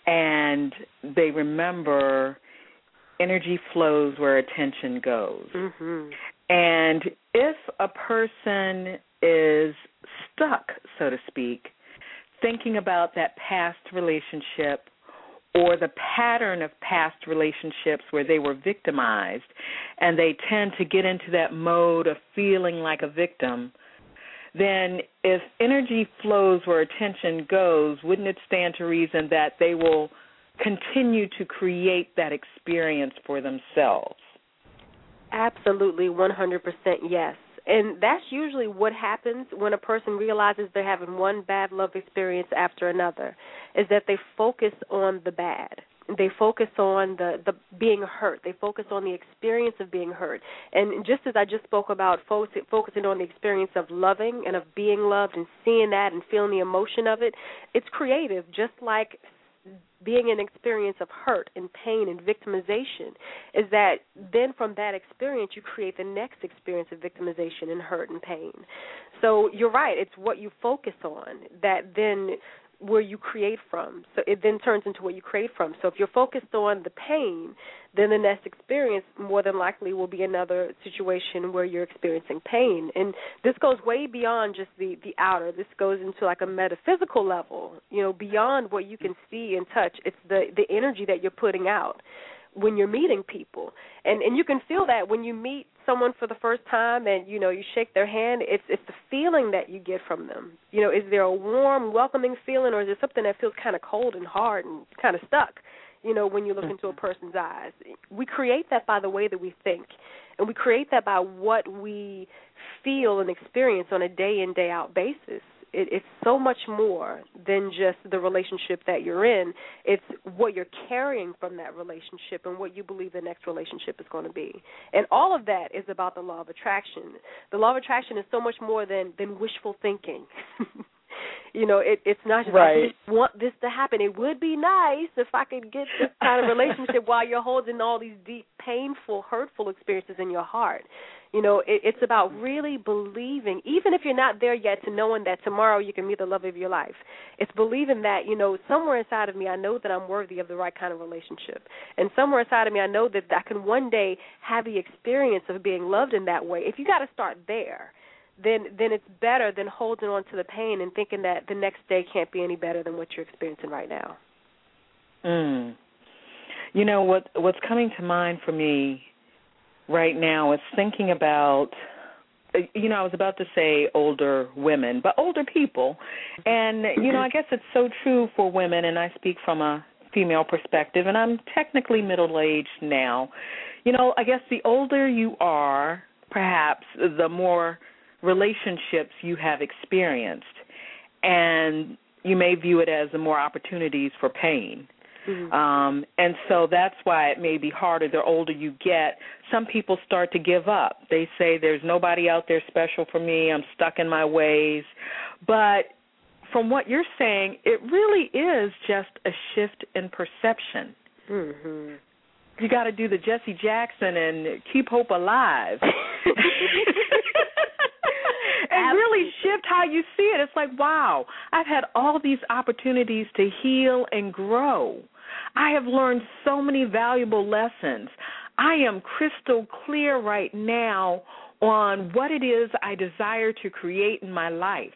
and they remember energy flows where attention goes. Mm-hmm. And if a person is stuck, so to speak, thinking about that past relationship or the pattern of past relationships where they were victimized, and they tend to get into that mode of feeling like a victim, then if energy flows where attention goes, wouldn't it stand to reason that they will continue to create that experience for themselves? Absolutely, one hundred percent yes. And that's usually what happens when a person realizes they're having one bad love experience after another, is that they focus on the bad. They focus on the, the being hurt. They focus on the experience of being hurt. And just as I just spoke about fo- focusing on the experience of loving and of being loved and seeing that and feeling the emotion of it, it's creative, just like being an experience of hurt and pain and victimization is that then from that experience you create the next experience of victimization and hurt and pain. So you're right, it's what you focus on that then where you create from. So it then turns into what you create from. So if you're focused on the pain, then the next experience more than likely will be another situation where you're experiencing pain. And this goes way beyond just the, the outer. This goes into like a metaphysical level, you know, beyond what you can see and touch. It's the, the energy that you're putting out when you're meeting people. And and you can feel that when you meet someone for the first time and, you know, you shake their hand, it's it's the feeling that you get from them. You know, is there a warm, welcoming feeling, or is there something that feels kind of cold and hard and kind of stuck, you know, when you look into a person's eyes? We create that by the way that we think, and we create that by what we feel and experience on a day-in, day-out basis. It, it's so much more than just the relationship that you're in. It's what you're carrying from that relationship and what you believe the next relationship is going to be. And all of that is about the law of attraction. The law of attraction is so much more than, than wishful thinking. You know, it, it's not just right. I want this to happen. It would be nice if I could get this kind of relationship while you're holding all these deep, painful, hurtful experiences in your heart. You know, it, it's about really believing, even if you're not there yet, to knowing that tomorrow you can meet the love of your life. It's believing that, you know, somewhere inside of me I know that I'm worthy of the right kind of relationship. And somewhere inside of me I know that I can one day have the experience of being loved in that way. If you got to start there, then then it's better than holding on to the pain and thinking that the next day can't be any better than what you're experiencing right now. Mm. You know, what what's coming to mind for me right now is thinking about, you know, I was about to say older women, but older people. And, you know, I guess it's so true for women, and I speak from a female perspective, and I'm technically middle-aged now. You know, I guess the older you are, perhaps, the more relationships you have experienced, and you may view it as the more opportunities for pain. Mm-hmm. Um, and so that's why it may be harder the older you get. Some people start to give up. They say there's nobody out there special for me. I'm stuck in my ways. But from what you're saying, it really is just a shift in perception. Mm-hmm. You got to do the Jesse Jackson and keep hope alive. And really shift how you see it. It's like, wow, I've had all these opportunities to heal and grow. I have learned so many valuable lessons. I am crystal clear right now on what it is I desire to create in my life.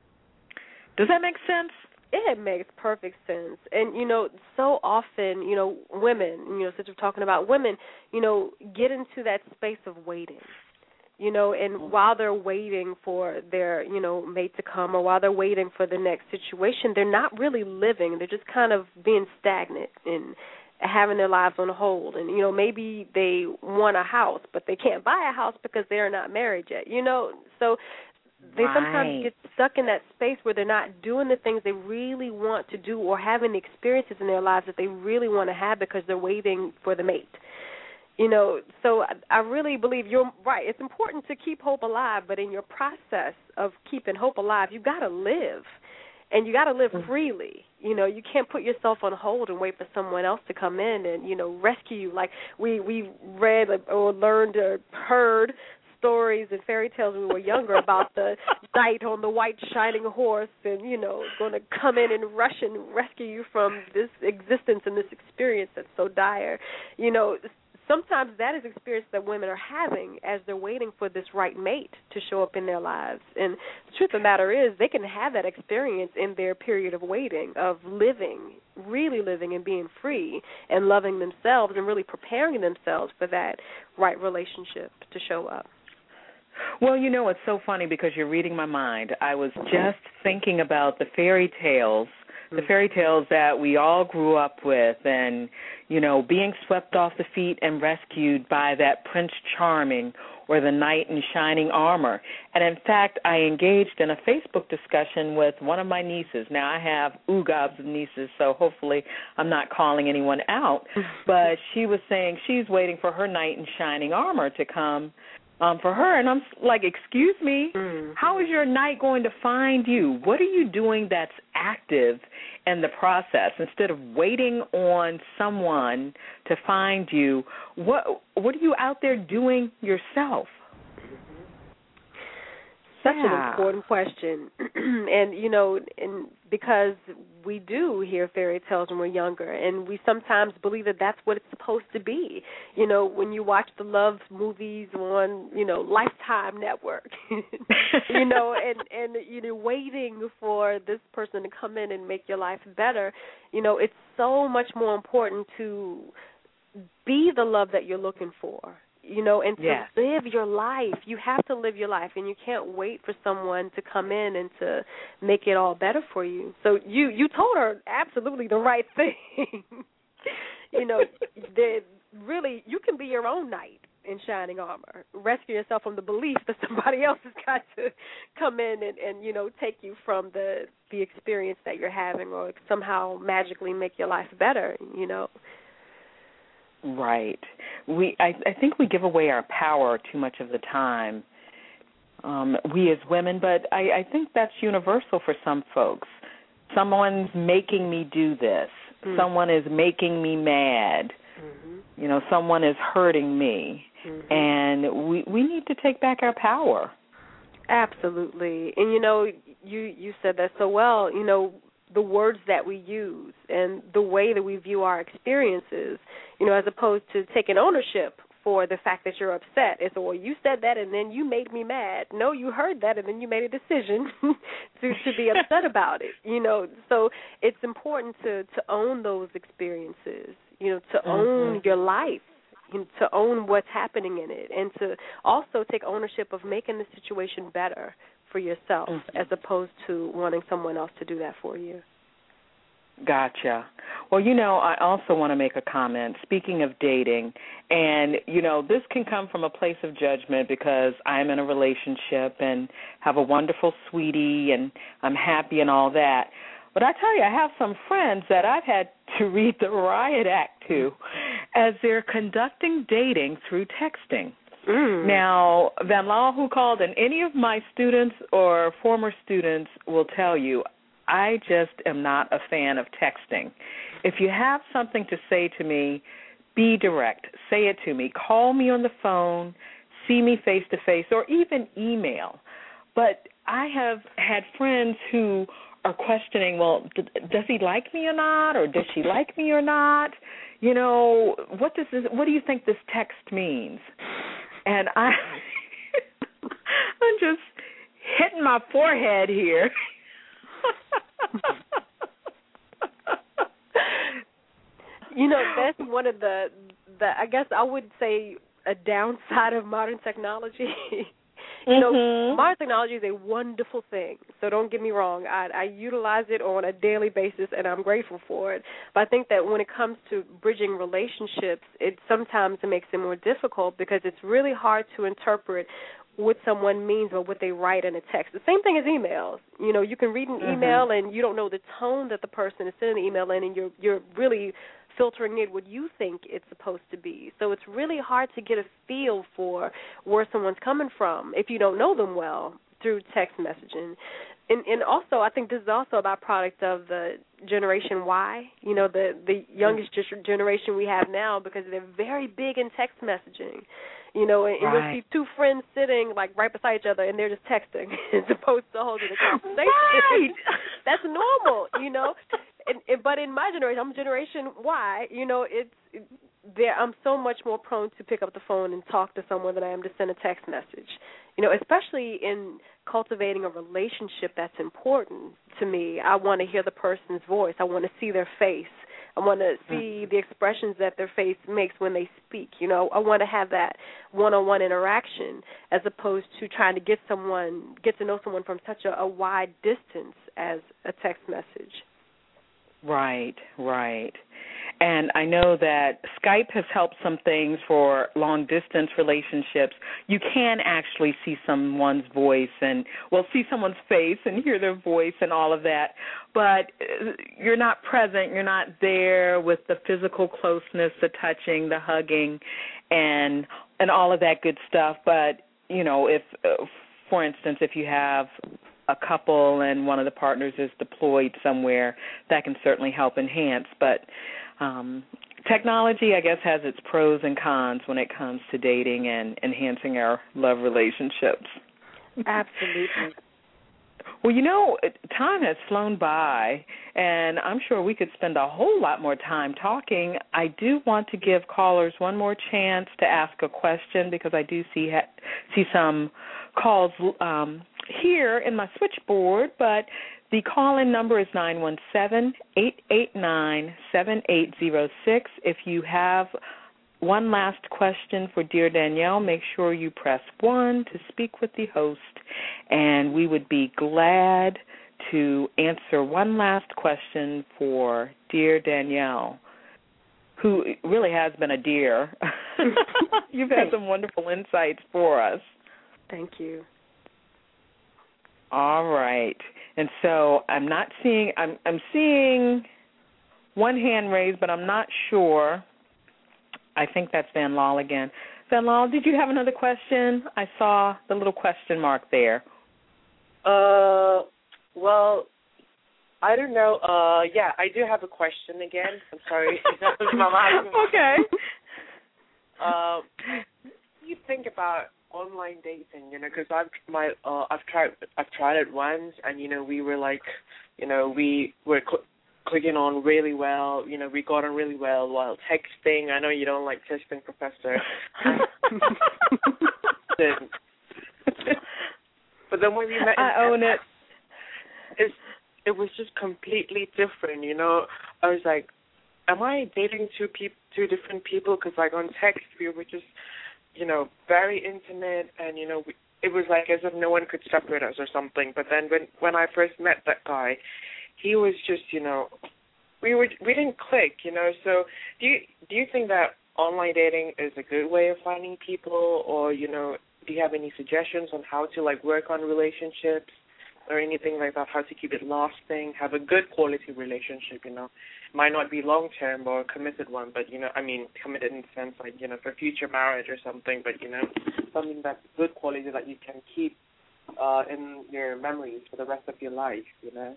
Does that make sense? It makes perfect sense. And, you know, so often, you know, women, you know, since we're talking about women, you know, get into that space of waiting. You know, and while they're waiting for their, you know, mate to come, or while they're waiting for the next situation, they're not really living. They're just kind of being stagnant and having their lives on hold. And, you know, maybe they want a house, but they can't buy a house because they're not married yet, you know. So they right. sometimes get stuck in that space where they're not doing the things they really want to do or having the experiences in their lives that they really want to have because they're waiting for the mate. You know, so I really believe you're right. It's important to keep hope alive, but in your process of keeping hope alive, you got to live, and you got to live freely. You know, you can't put yourself on hold and wait for someone else to come in and, you know, rescue you. Like we, we read or learned or heard stories and fairy tales when we were younger about the knight on the white shining horse and, you know, going to come in and rush and rescue you from this existence and this experience that's so dire. You know, sometimes that is experience that women are having as they're waiting for this right mate to show up in their lives. And the truth of the matter is they can have that experience in their period of waiting, of living, really living and being free and loving themselves and really preparing themselves for that right relationship to show up. Well, you know, it's so funny because you're reading my mind. I was just thinking about the fairy tales, the fairy tales that we all grew up with and, you know, being swept off the feet and rescued by that Prince Charming or the knight in shining armor. And, in fact, I engaged in a Facebook discussion with one of my nieces. Now, I have oogobs of nieces, so hopefully I'm not calling anyone out. But she was saying she's waiting for her knight in shining armor to come um, for her. And I'm like, excuse me, mm-hmm. how is your night going to find you? What are you doing that's active in the process instead of waiting on someone to find you? What what are you out there doing yourself? Such yeah. an important question. And, you know, and because we do hear fairy tales when we're younger, and we sometimes believe that that's what it's supposed to be. You know, when you watch the love movies on, you know, Lifetime Network, you know, and, and you know, waiting for this person to come in and make your life better, you know, it's so much more important to be the love that you're looking for. You know, and to yes. live your life. You have to live your life, and you can't wait for someone to come in and to make it all better for you. So you, you told her absolutely the right thing. You know, really, you can be your own knight in shining armor. Rescue yourself from the belief that somebody else has got to come in and, and you know, take you from the, the experience that you're having, or somehow magically make your life better, you know. Right. We, I, I think we give away our power too much of the time, um, we as women, but I, I think that's universal for some folks. Someone's making me do this. Mm-hmm. Someone is making me mad. Mm-hmm. You know, someone is hurting me. Mm-hmm. And we, we need to take back our power. Absolutely. And, you know, you, you said that so well, you know, the words that we use and the way that we view our experiences, you know, as opposed to taking ownership for the fact that you're upset. It's, well, you said that and then you made me mad. No, you heard that and then you made a decision to, to be upset about it, you know. So it's important to, to own those experiences, you know, to mm-hmm. own your life, you know, to own what's happening in it, and to also take ownership of making the situation better for yourself, mm-hmm. as opposed to wanting someone else to do that for you. Gotcha. Well, you know, I also want to make a comment, speaking of dating, and, you know, this can come from a place of judgment because I'm in a relationship and have a wonderful sweetie and I'm happy and all that. But I tell you, I have some friends that I've had to read the riot act to as they're conducting dating through texting. Mm. Now, Van Law, who called, and any of my students or former students will tell you, I just am not a fan of texting. If you have something to say to me, be direct. Say it to me. Call me on the phone, see me face-to-face, or even email. But I have had friends who are questioning, well, d- does he like me or not, or does she like me or not? You know, what does this, what do you think this text means? And I, I'm just hitting my forehead here. You know, that's one of the, the, I guess I would say, a downside of modern technology. You mm-hmm. know, modern technology is a wonderful thing, so don't get me wrong. I, I utilize it on a daily basis, and I'm grateful for it. But I think that when it comes to bridging relationships, it sometimes makes it more difficult because it's really hard to interpret what someone means or what they write in a text. The same thing as emails. You know, you can read an mm-hmm. email and you don't know the tone that the person is sending the email in, and you're you're really filtering in what you think it's supposed to be. So it's really hard to get a feel for where someone's coming from if you don't know them well through text messaging. And, and also, I think this is also a byproduct of the Generation Y, you know, the, the youngest generation we have now, because they're very big in text messaging. You know, and, and right. you'll see two friends sitting, like, right beside each other, and they're just texting as opposed to holding a conversation. Right. That's normal, you know. And, and, but in my generation, I'm Generation Y, you know, it's it, there. I'm so much more prone to pick up the phone and talk to someone than I am to send a text message. You know, especially in cultivating a relationship that's important to me. I want to hear the person's voice. I want to see their face. I want to see the expressions that their face makes when they speak. You know, I want to have that one-on-one interaction as opposed to trying to get someone, get to know someone from such a, a wide distance as a text message. Right, right. And I know that Skype has helped some things for long-distance relationships. You can actually see someone's voice and, well, see someone's face and hear their voice and all of that. But you're not present. You're not there with the physical closeness, the touching, the hugging, and and all of that good stuff. But you know, if, uh, for instance, if you have a couple and one of the partners is deployed somewhere, that can certainly help enhance. But um, technology, I guess, has its pros and cons when it comes to dating and enhancing our love relationships. Absolutely. Well, you know, time has flown by, and I'm sure we could spend a whole lot more time talking. I do want to give callers one more chance to ask a question because I do see ha- see some calls um, here in my switchboard, but the call-in number is nine one seven, eight eight nine, seven eight zero six. If you have one last question for Dear Danielle, make sure you press one to speak with the host, and we would be glad to answer one last question for Dear Danielle, who really has been a dear. You've had some wonderful insights for us. Thank you. All right. And so I'm not seeing, I'm, I'm seeing one hand raised, but I'm not sure. I think that's Van Laal again. Van Laal, did you have another question? I saw the little question mark there. Uh, well, I don't know. Uh, yeah, I do have a question again. I'm sorry. Okay. Uh, what do you think about online dating? You know, because I've my uh, I've tried I've tried it once, and you know, we were like, you know, we were. Cl- clicking on really well, you know, we got on really well while texting. I know you don't like texting, Professor. But then when we met, I own it. It's, it was just completely different, you know. I was like, am I dating two peop- two different people? Because like on text we were just, you know, very intimate, and you know, we, it was like as if no one could separate us or something. But then when when I first met that guy, he was just, you know, we were we didn't click, you know. So do you do you think that online dating is a good way of finding people, or you know, do you have any suggestions on how to like work on relationships or anything like that? How to keep it lasting, have a good quality relationship, you know, might not be long term or a committed one, but you know, I mean, committed in the sense like you know for future marriage or something, but you know, something that's good quality that you can keep uh, in your memories for the rest of your life, you know.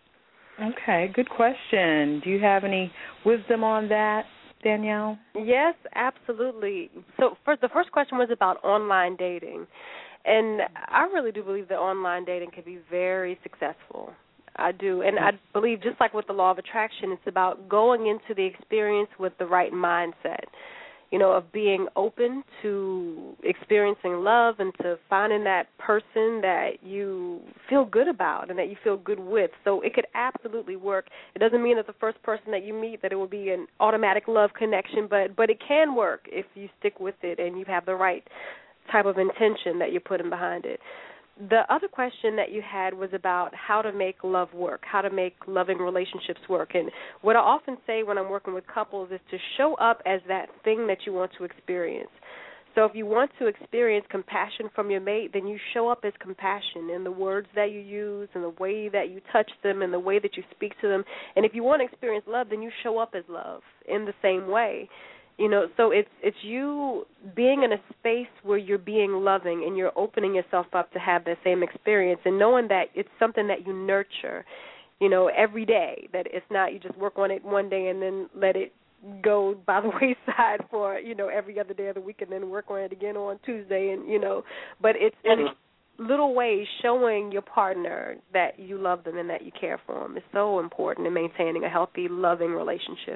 Okay, good question. Do you have any wisdom on that, Danielle? Yes, absolutely. So first, the first question was about online dating. And I really do believe that online dating can be very successful. I do. And I believe just like with the law of attraction, it's about going into the experience with the right mindset, you know, of being open to experiencing love and to finding that person that you feel good about and that you feel good with. So it could absolutely work. It doesn't mean that the first person that you meet that it will be an automatic love connection, but but it can work if you stick with it and you have the right type of intention that you're putting behind it. The other question that you had was about how to make love work, how to make loving relationships work. And what I often say when I'm working with couples is to show up as that thing that you want to experience. So if you want to experience compassion from your mate, then you show up as compassion in the words that you use, in the way that you touch them, in the way that you speak to them. And if you want to experience love, then you show up as love in the same way. You know, so it's it's you being in a space where you're being loving and you're opening yourself up to have that same experience and knowing that it's something that you nurture, you know, every day, that it's not you just work on it one day and then let it go by the wayside for, you know, every other day of the week and then work on it again on Tuesday and, you know, but it's in little ways showing your partner that you love them and that you care for them is so important in maintaining a healthy, loving relationship.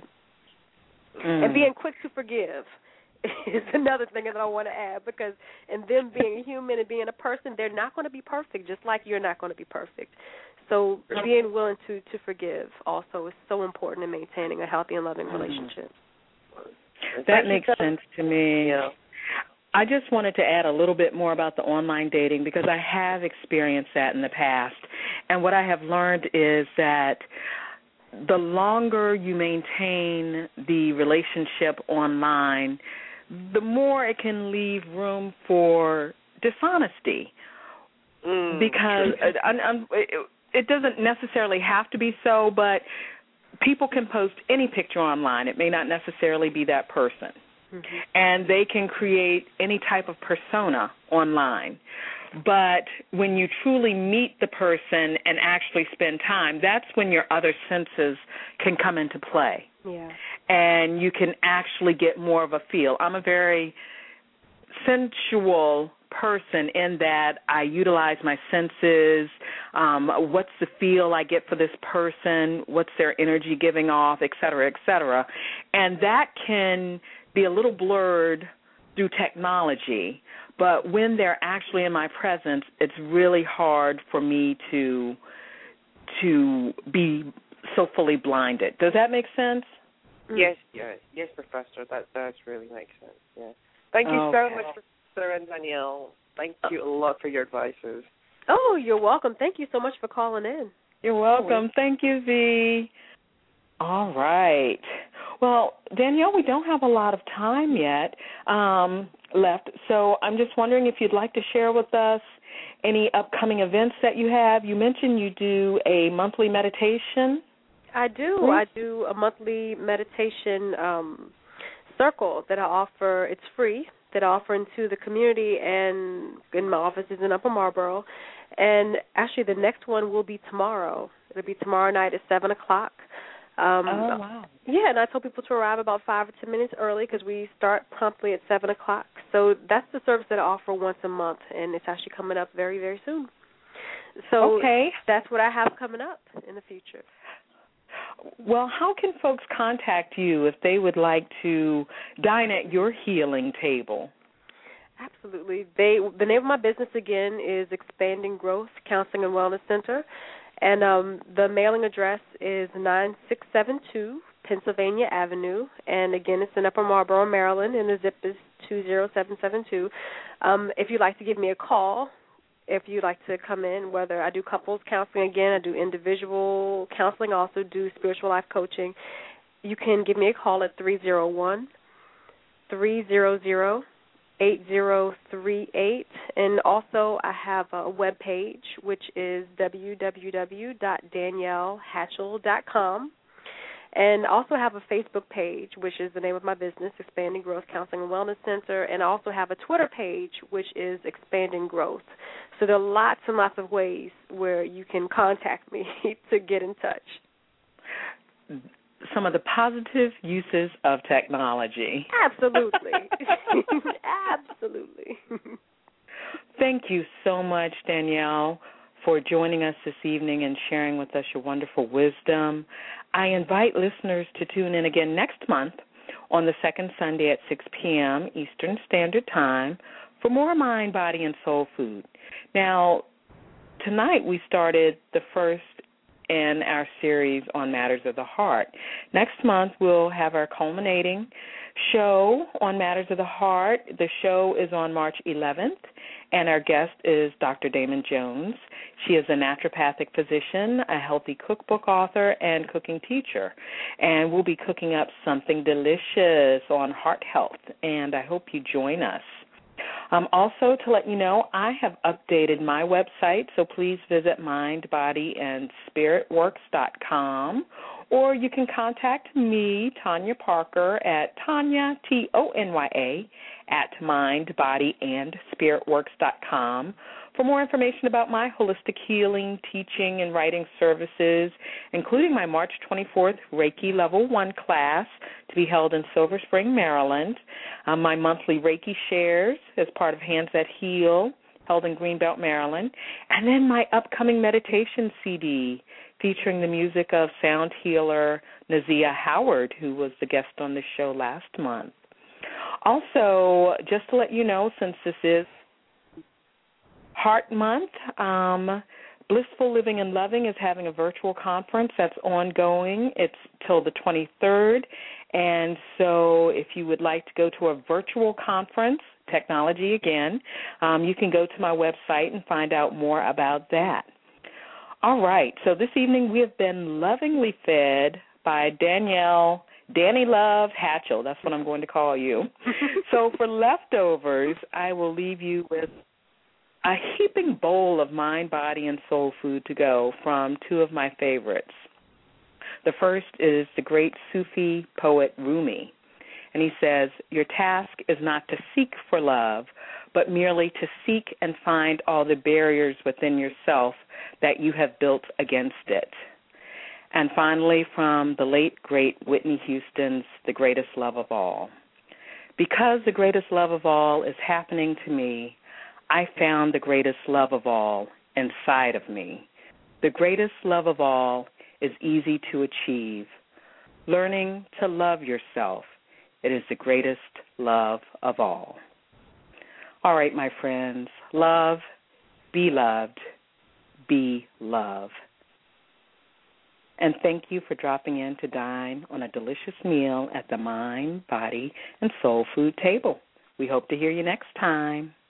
Mm. And being quick to forgive is another thing that I want to add, because in them being human and being a person, they're not going to be perfect, just like you're not going to be perfect. So being willing to, to forgive also is so important in maintaining a healthy and loving relationship. That makes sense to me. I just wanted to add a little bit more about the online dating because I have experienced that in the past. And what I have learned is that the longer you maintain the relationship online, the more it can leave room for dishonesty. Mm. Because it, it doesn't necessarily have to be so, but people can post any picture online. It may not necessarily be that person. Mm-hmm. And they can create any type of persona online. But when you truly meet the person and actually spend time, that's when your other senses can come into play. Yeah. And you can actually get more of a feel. I'm a very sensual person in that I utilize my senses. Um, what's the feel I get for this person? What's their energy giving off, et cetera, et cetera. And that can be a little blurred through technology, but when they're actually in my presence, it's really hard for me to to be so fully blinded. Does that make sense? Yes, yes, yes, Professor. That does really make sense. Yeah. Thank you Okay. so much, Professor and Danielle. Thank you a lot for your advices. Oh, you're welcome. Thank you so much for calling in. You're welcome. Thank you, V. All right. Well, Danielle, we don't have a lot of time yet um, left, so I'm just wondering if you'd like to share with us any upcoming events that you have. You mentioned you do a monthly meditation. I do. Please? I do a monthly meditation um, circle that I offer. It's free, that I offer into the community and in my offices in Upper Marlboro. And actually the next one will be tomorrow. It'll be tomorrow night at seven o'clock. Um, oh, wow. Yeah, and I tell people to arrive about five or ten minutes early because we start promptly at seven o'clock. So that's the service that I offer once a month, and it's actually coming up very, very soon. So okay. That's what I have coming up in the future. Well, how can folks contact you if they would like to dine at your healing table? Absolutely. They the name of my business, again, is Expanding Growth Counseling and Wellness Center. And um, the mailing address is nine six seven two Pennsylvania Avenue. And, again, it's in Upper Marlboro, Maryland, and the zip is two zero seven seven two. Um, if you'd like to give me a call, if you'd like to come in, whether I do couples counseling, again, I do individual counseling, I also do spiritual life coaching, you can give me a call at three oh one, three hundred, eight zero three eight, and also I have a web page, which is w w w dot danielle hatchell dot com, and I also have a Facebook page, which is the name of my business, Expanding Growth Counseling and Wellness Center, and I also have a Twitter page, which is Expanding Growth. So there are lots and lots of ways where you can contact me to get in touch. Some of the positive uses of technology. Absolutely. Absolutely. Thank you so much, Danielle, for joining us this evening and sharing with us your wonderful wisdom. I invite listeners to tune in again next month on the second Sunday at six p.m. Eastern Standard Time for more Mind, Body, and Soul Food. Now, tonight we started the first in our series on matters of the heart. Next month, we'll have our culminating show on matters of the heart. The show is on March eleventh, and our guest is Doctor Damon Jones. She is a naturopathic physician, a healthy cookbook author, and cooking teacher. And we'll be cooking up something delicious on heart health, and I hope you join us. Um, also, to let you know, I have updated my website, so please visit mind body and spirit works dot com, or you can contact me, Tanya Parker, at Tanya, T O N Y A, at mind body and spirit works dot com for more information about my holistic healing, teaching, and writing services, including my March twenty-fourth Reiki Level one class to be held in Silver Spring, Maryland, um, my monthly Reiki shares as part of Hands That Heal, held in Greenbelt, Maryland, and then my upcoming meditation C D featuring the music of sound healer Nazia Howard, who was the guest on the show last month. Also, just to let you know, since this is Heart Month, um, Blissful Living and Loving is having a virtual conference that's ongoing. It's till the twenty-third, and so if you would like to go to a virtual conference, technology again, um, you can go to my website and find out more about that. All right, so this evening we have been lovingly fed by Danielle, Danny Love Hatchell. That's what I'm going to call you. So for leftovers, I will leave you with a heaping bowl of mind, body, and soul food to go from two of my favorites. The first is the great Sufi poet Rumi, And he says, your task is not to seek for love, but merely to seek and find all the barriers within yourself that you have built against it. And finally, from the late, great Whitney Houston's The Greatest Love of All. Because the greatest love of all is happening to me, I found the greatest love of all inside of me. The greatest love of all is easy to achieve. Learning to love yourself. It is the greatest love of all. All right, my friends, love, be loved, be love. And thank you for dropping in to dine on a delicious meal at the Mind, Body, and Soul Food table. We hope to hear you next time.